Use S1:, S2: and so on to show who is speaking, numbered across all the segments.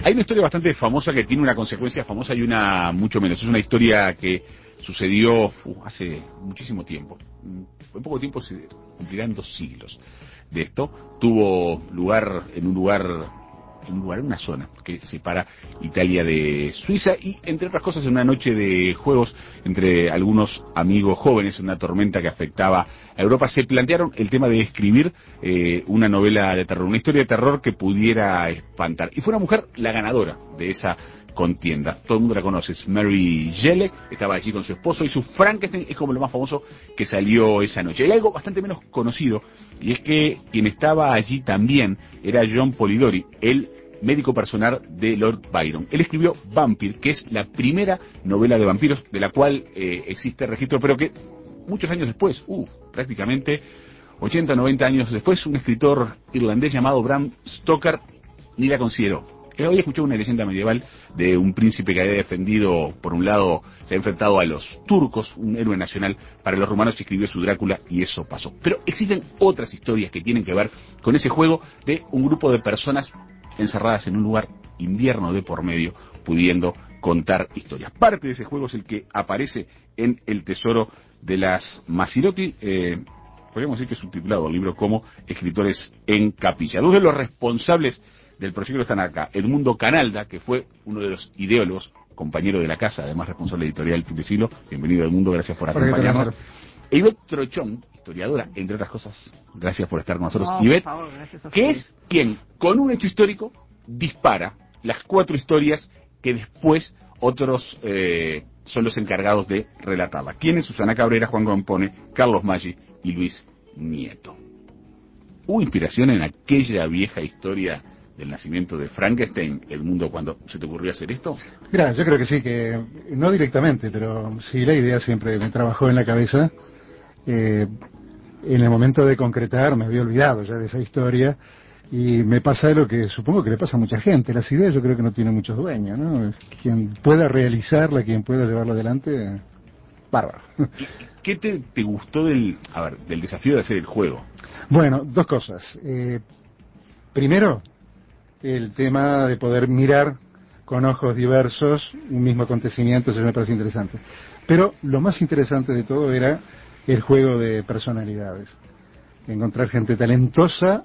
S1: Hay una historia bastante famosa que tiene una consecuencia famosa y una mucho menos. Es una historia que sucedió hace muchísimo tiempo. En poco tiempo se cumplirán 2 siglos de esto. Tuvo lugar en una zona que separa Italia de Suiza y, entre otras cosas, en una noche de juegos entre algunos amigos jóvenes, una tormenta que afectaba a Europa, se plantearon el tema de escribir una novela de terror, una historia de terror que pudiera espantar. Y fue una mujer la ganadora de esa contienda. Todo el mundo la conoce, es Mary Shelley, estaba allí con su esposo y su Frankenstein es como lo más famoso que salió esa noche. Hay algo bastante menos conocido y es que quien estaba allí también era John Polidori, el médico personal de Lord Byron. Él escribió Vampire, que es la primera novela de vampiros de la cual existe registro, pero que muchos años después, prácticamente 80 o 90 años después, un escritor irlandés llamado Bram Stoker ni la consideró. Hoy escuché una leyenda medieval de un príncipe que había defendido, por un lado, se ha enfrentado a los turcos, un héroe nacional para los romanos, y escribió su Drácula, y eso pasó. Pero existen otras historias que tienen que ver con ese juego de un grupo de personas encerradas en un lugar, invierno de por medio, pudiendo contar historias. Parte de ese juego es el que aparece en El Tesoro de las Masilotti, podríamos decir que es subtitulado el libro como Escritores en Capilla. Dos de los responsables del proyecto están acá. Edmundo Canalda, que fue uno de los ideólogos, compañero de la casa, además responsable editorial Fin de Siglo. Bienvenido, Edmundo, gracias por acompañarnos. E Ivette Trochón, historiadora, entre otras cosas, gracias por estar con nosotros. Ivette, que es quien, con un hecho histórico, dispara las 4 historias que después otros son los encargados de relatarla. ¿Quiénes? Susana Cabrera, Juan Gompone, Carlos Maggi y Luis Nieto. ¿Hubo inspiración en aquella vieja historia del nacimiento de Frankenstein, el mundo, cuando se te ocurrió hacer esto?
S2: Mira, yo creo que sí, que no directamente, pero sí la idea siempre me trabajó en la cabeza. En el momento de concretar me había olvidado ya de esa historia y me pasa lo que supongo que le pasa a mucha gente. Las ideas yo creo que no tienen muchos dueños, ¿no? Quien pueda realizarla, quien pueda llevarla adelante, bárbaro.
S1: ¿Qué te gustó del desafío de hacer el juego?
S2: Bueno, 2 cosas. Primero, el tema de poder mirar con ojos diversos un mismo acontecimiento, eso me parece interesante. Pero lo más interesante de todo era el juego de personalidades. Encontrar gente talentosa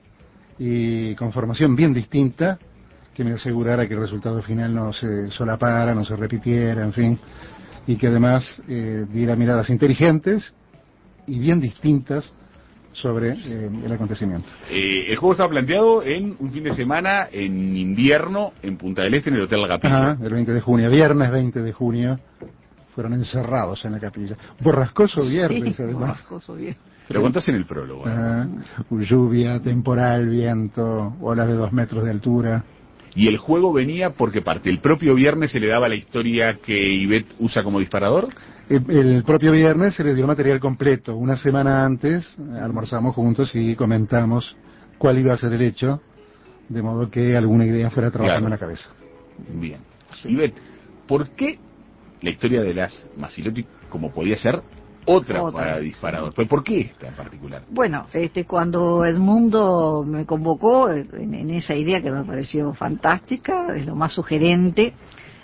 S2: y con formación bien distinta, que me asegurara que el resultado final no se solapara, no se repitiera, en fin, y que además diera miradas inteligentes y bien distintas sobre el acontecimiento.
S1: El juego estaba planteado en un fin de semana en invierno en Punta del Este, en el Hotel La Capilla.
S2: El 20 de junio, viernes 20 de junio, fueron encerrados en la capilla. Borrascoso viernes, además.
S3: Borrascoso viernes.
S1: Lo contás en el prólogo.
S2: Lluvia, temporal, viento, olas de 2 metros de altura.
S1: ¿Y el juego venía porque parte el propio viernes se le daba la historia que Ivette usa como disparador?
S2: El propio viernes se le dio material completo. Una semana antes almorzamos juntos y comentamos cuál iba a ser el hecho, de modo que alguna idea fuera trabajando en la cabeza.
S1: Bien. Sí. Ivette, ¿por qué la historia de las Masilotti, como podía ser otra para disparador? Sí. ¿Por qué esta en particular?
S3: Bueno, cuando Edmundo me convocó en esa idea que me pareció fantástica, es lo más sugerente,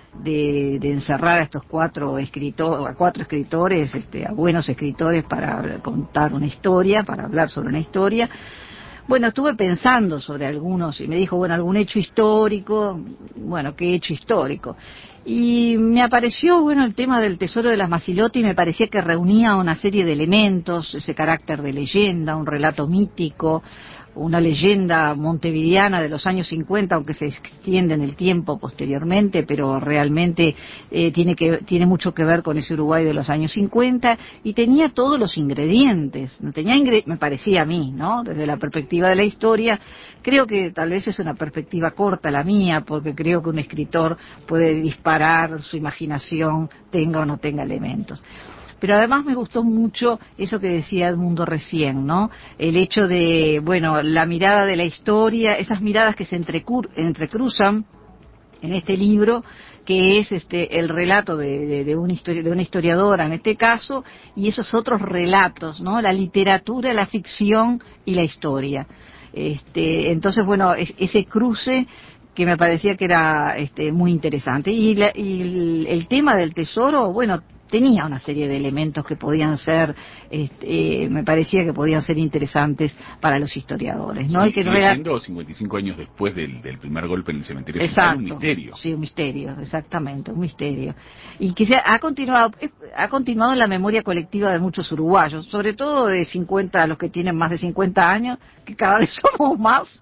S3: de encerrar a estos 4 escritores, a buenos escritores para contar una historia, para hablar sobre una historia. Bueno, estuve pensando sobre algunos y me dijo, algún hecho histórico. Bueno, ¿qué hecho histórico? Y me apareció, el tema del Tesoro de las Masilotti, y me parecía que reunía una serie de elementos, ese carácter de leyenda, un relato mítico, una leyenda montevideana de los años 50, aunque se extiende en el tiempo posteriormente, pero realmente tiene mucho que ver con ese Uruguay de los años 50, y tenía todos los ingredientes. Me parecía a mí, ¿no? Desde la perspectiva de la historia, creo que tal vez es una perspectiva corta la mía, porque creo que un escritor puede disparar su imaginación, tenga o no tenga elementos. Pero además me gustó mucho eso que decía Edmundo recién, ¿no? El hecho de, la mirada de la historia, esas miradas que se entrecruzan en este libro, que es el relato de una historiadora en este caso, y esos otros relatos, ¿no? La literatura, la ficción y la historia. Entonces, ese cruce que me parecía que era muy interesante. Y el tema del tesoro, bueno, tenía una serie de elementos que podían ser, me parecía que podían ser interesantes para los historiadores, ¿no?
S1: Sí,
S3: y que
S1: sigue siendo 55 años después del primer golpe en el cementerio central, un misterio.
S3: Sí, un misterio, exactamente, un misterio. Y que ha continuado en la memoria colectiva de muchos uruguayos, sobre todo de 50, los que tienen más de 50 años, que cada vez somos más,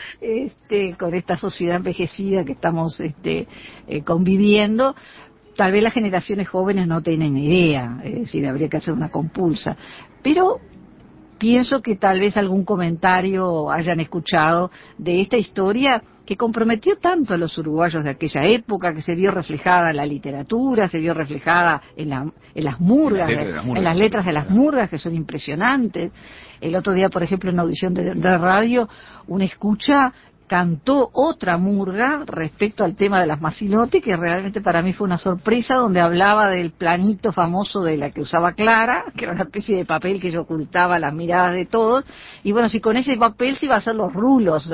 S3: con esta sociedad envejecida que estamos conviviendo. Tal vez las generaciones jóvenes no tienen idea, es decir, habría que hacer una compulsa. Pero pienso que tal vez algún comentario hayan escuchado de esta historia que comprometió tanto a los uruguayos de aquella época, que se vio reflejada en la literatura, se vio reflejada en las murgas, en las letras de las murgas, que son impresionantes. El otro día, por ejemplo, en una audición de radio, una escucha cantó otra murga respecto al tema de las Masilotti, que realmente para mí fue una sorpresa, donde hablaba del planito famoso de la que usaba Clara, que era una especie de papel que ocultaba las miradas de todos, y bueno, si con ese papel se iba a hacer los rulos,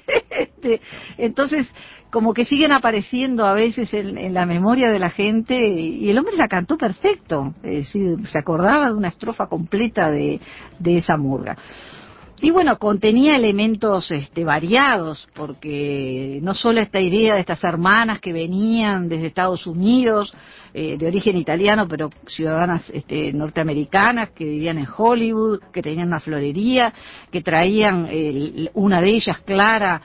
S3: entonces como que siguen apareciendo a veces en la memoria de la gente, y el hombre la cantó perfecto, es decir, se acordaba de una estrofa completa de esa murga. Y bueno, contenía elementos variados, porque no solo esta idea de estas hermanas que venían desde Estados Unidos, de origen italiano, pero ciudadanas norteamericanas, que vivían en Hollywood, que tenían una florería, que traían, una de ellas, Clara,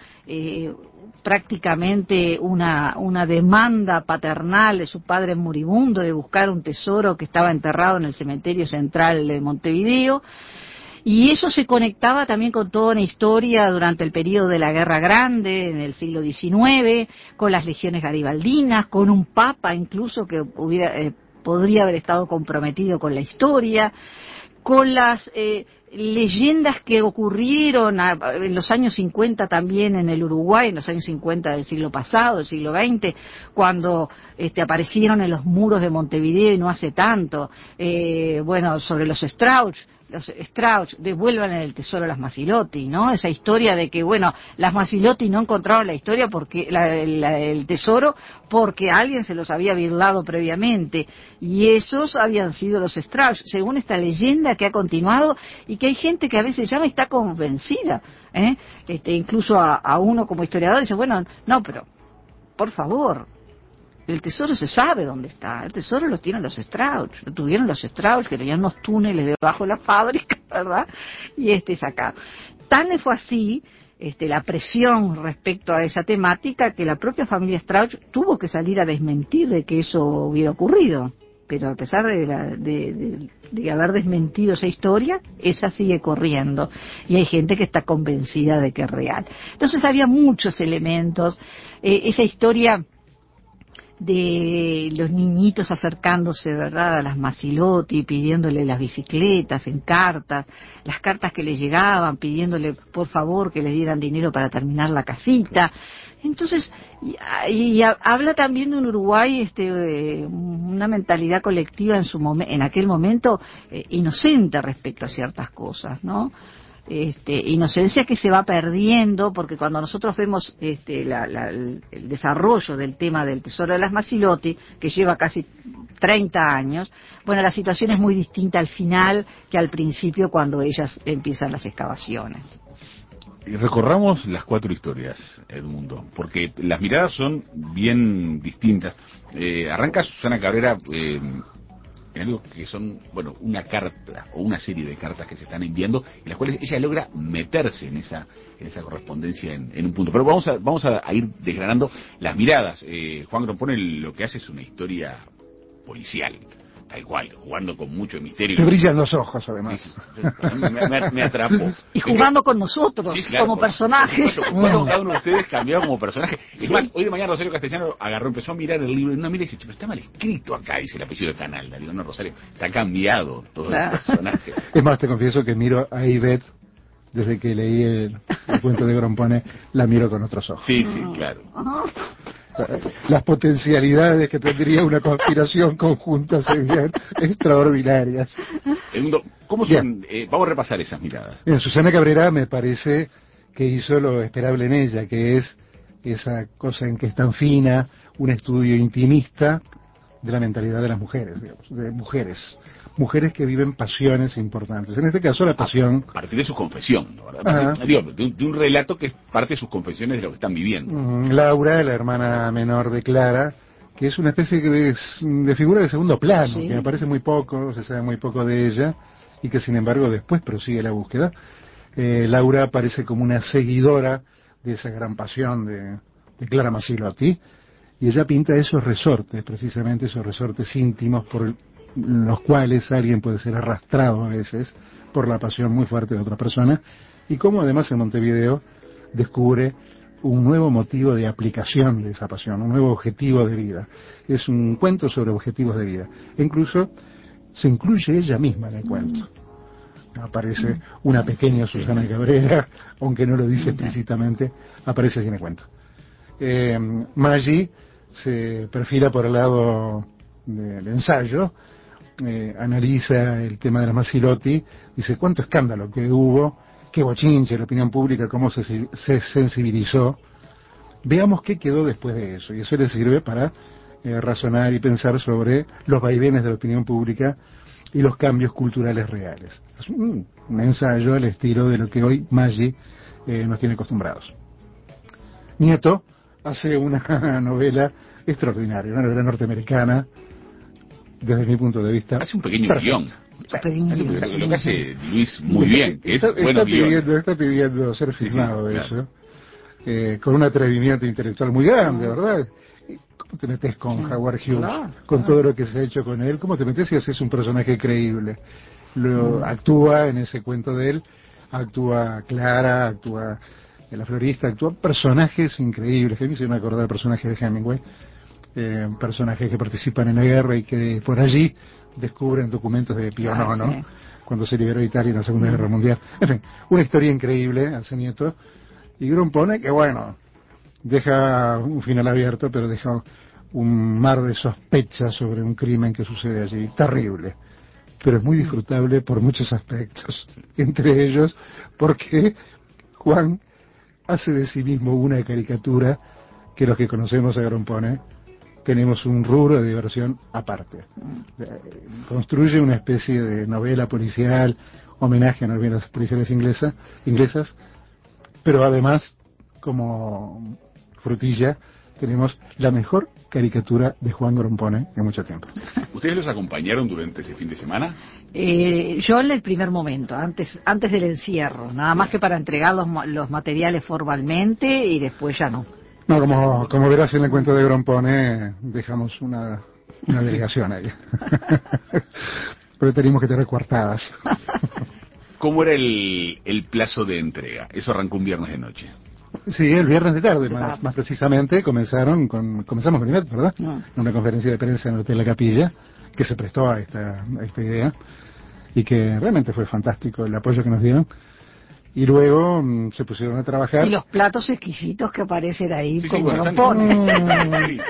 S3: prácticamente una demanda paternal de su padre moribundo de buscar un tesoro que estaba enterrado en el cementerio central de Montevideo. Y eso se conectaba también con toda una historia durante el periodo de la Guerra Grande, en el siglo XIX, con las legiones garibaldinas, con un papa incluso que podría haber estado comprometido con la historia, con las leyendas que ocurrieron en los años 50 también en el Uruguay, en los años 50 del siglo pasado, del siglo XX, cuando aparecieron en los muros de Montevideo y no hace tanto, sobre los Strauch devuelvan el tesoro a las Masilotti, ¿no? Esa historia de que, las Masilotti no encontraron la historia porque el tesoro porque alguien se los había birlado previamente, y esos habían sido los Strauch, según esta leyenda que ha continuado, y que hay gente que a veces ya no está convencida, incluso a uno como historiador dice, no, pero por favor, el tesoro se sabe dónde está, el tesoro lo tienen los Strauch, lo tuvieron los Strauch, que tenían unos túneles debajo de la fábrica, ¿verdad? Y sacado. Tan fue así la presión respecto a esa temática, que la propia familia Strauch tuvo que salir a desmentir de que eso hubiera ocurrido. Pero a pesar de haber desmentido esa historia, esa sigue corriendo, y hay gente que está convencida de que es real. Entonces había muchos elementos, esa historia de los niñitos acercándose, ¿verdad?, a las Masilotti, pidiéndole las bicicletas en cartas, las cartas que le llegaban, pidiéndole por favor que les dieran dinero para terminar la casita. Entonces, y habla también de un Uruguay, una mentalidad colectiva en aquel momento inocente respecto a ciertas cosas, ¿no? Inocencia que se va perdiendo, porque cuando nosotros vemos el desarrollo del tema del tesoro de las Masilotti, que lleva casi 30 años, la situación es muy distinta al final que al principio, cuando ellas empiezan las excavaciones.
S1: Recorramos las 4 historias, Edmundo, porque las miradas son bien distintas. Arranca Susana Cabrera en algo que son, una carta o una serie de cartas que se están enviando, en las cuales ella logra meterse en esa correspondencia en un punto. Pero vamos a ir desgranando las miradas. Juan Grompone lo que hace es una historia policial, tal cual, jugando con mucho misterio.
S2: Te brillan los ojos, además.
S1: Sí, me atrapó.
S3: Y jugando con nosotros, sí, claro, como personajes.
S1: Cada uno de ustedes cambió como personaje. Es más, hoy de mañana Rosario Castellano empezó a mirar el libro, y una mira y dice, pero está mal escrito acá, dice el apellido de Canalda. Digo, no, Rosario, está cambiado todo el personaje.
S2: Es más, te confieso que miro a Ivette, desde que leí el cuento de Grompone, la miro con otros ojos.
S1: Sí, claro.
S2: Las potencialidades que tendría una conspiración conjunta serían extraordinarias.
S1: ¿Cómo son? Vamos a repasar esas miradas.
S2: Bien, Susana Cabrera me parece que hizo lo esperable en ella, que es esa cosa en que es tan fina, un estudio intimista de la mentalidad de las mujeres, digamos, de mujeres que viven pasiones importantes. En este caso la pasión...
S1: A partir de su confesión, ¿no? Digo, de un relato que es parte de sus confesiones de lo que están viviendo.
S2: Laura, la hermana menor de Clara, que es una especie de figura de segundo plano,
S3: sí,
S2: que aparece muy poco, se sabe muy poco de ella, y que sin embargo después prosigue la búsqueda. Laura aparece como una seguidora de esa gran pasión de Clara Masilotti, y ella pinta esos resortes, precisamente esos resortes íntimos por los cuales alguien puede ser arrastrado a veces por la pasión muy fuerte de otra persona, y cómo además en Montevideo descubre un nuevo motivo de aplicación de esa pasión, un nuevo objetivo de vida. Es un cuento sobre objetivos de vida. E incluso se incluye ella misma en el cuento. Aparece una pequeña Susana Cabrera, aunque no lo dice explícitamente, aparece así en el cuento. Maggi se perfila por el lado del ensayo, analiza el tema de la Masilotti, dice cuánto escándalo que hubo, qué bochinche la opinión pública, cómo se sensibilizó. Veamos qué quedó después de eso, y eso le sirve para razonar y pensar sobre los vaivenes de la opinión pública y los cambios culturales reales. Es un ensayo al estilo de lo que hoy Maggi nos tiene acostumbrados. Nieto hace una novela extraordinaria, una novela norteamericana, desde mi punto de vista.
S1: Hace un pequeño
S2: perfecto.
S1: guión. Lo que hace Luis muy bien, que
S2: está pidiendo ser filmado eso, con un atrevimiento intelectual muy grande, ¿verdad? ¿Cómo te metes con Howard Hughes, con todo lo que se ha hecho con él? ¿Cómo te metes si haces un personaje creíble? Actúa en ese cuento de él, actúa Clara, actúa la florista, actúan personajes increíbles, que a mí se me acordar el personaje de Hemingway, personajes que participan en la guerra y que por allí descubren documentos de Pío IX, sí, cuando se liberó Italia en la Segunda Guerra Mundial. En fin, una historia increíble, hace Nieto, y Grompone que bueno, deja un final abierto, pero deja un mar de sospechas sobre un crimen que sucede allí, terrible, pero es muy disfrutable por muchos aspectos, entre ellos porque Juan hace de sí mismo una caricatura que los que conocemos a Grompone tenemos un rubro de diversión aparte. Construye una especie de novela policial, homenaje a novelas policiales inglesas, pero además, como frutilla, tenemos la mejor caricatura de Juan Grompone en mucho tiempo.
S1: ¿Ustedes los acompañaron durante ese fin de semana?
S3: Yo en el primer momento, antes del encierro, nada más que para entregar los materiales formalmente y después ya no.
S2: No, como verás en el cuento de Grompone, dejamos una delegación ahí. Pero teníamos que tener coartadas.
S1: ¿Cómo era el plazo de entrega? Eso arrancó un viernes de noche.
S2: Sí, el viernes de tarde, más precisamente, comenzamos con Imet, ¿verdad?
S3: No.
S2: En una conferencia de prensa en el Hotel La Capilla, que se prestó a esta idea, y que realmente fue fantástico el apoyo que nos dieron. Y luego se pusieron a trabajar.
S3: Y los platos exquisitos que aparecen ahí,
S1: sí,
S3: como
S1: Grompone.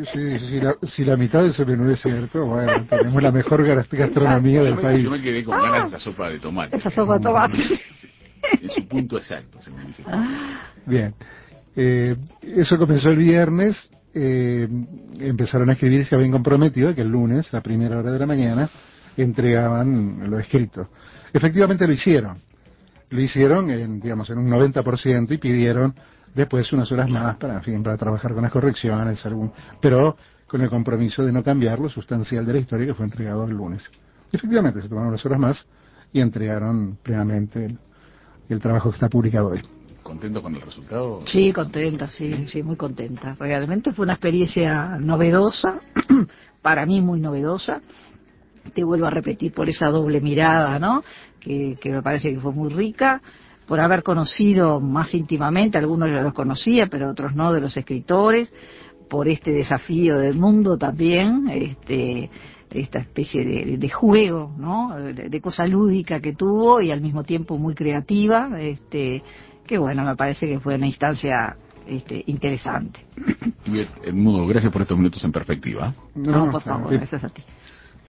S2: Si la mitad de eso no es cierto, bueno, tenemos la mejor gastronomía del país.
S1: Yo me quedé con ganas de esa sopa de tomate.
S3: Esa sopa de tomate.
S1: En su punto exacto, según dice.
S2: Bien. Eso comenzó el viernes. Empezaron a escribir y se habían comprometido que el lunes, a primera hora de la mañana, entregaban lo escrito. Efectivamente lo hicieron. Lo hicieron en un 90% y pidieron después unas horas más para trabajar con las correcciones, pero con el compromiso de no cambiar lo sustancial de la historia que fue entregado el lunes. Y efectivamente se tomaron unas horas más y entregaron plenamente el trabajo que está publicado hoy.
S1: ¿Contento con el resultado?
S3: Sí, contenta, sí, muy contenta. Realmente fue una experiencia novedosa, para mí muy novedosa. Te vuelvo a repetir por esa doble mirada, ¿no? Que me parece que fue muy rica, por haber conocido más íntimamente, algunos ya los conocía, pero otros no, de los escritores, por este desafío del mundo también, esta especie de juego, ¿no? De cosa lúdica que tuvo y al mismo tiempo muy creativa, que bueno, me parece que fue una instancia interesante.
S1: Bien, Edmundo, gracias por estos minutos en perspectiva.
S3: No, por favor, gracias a ti.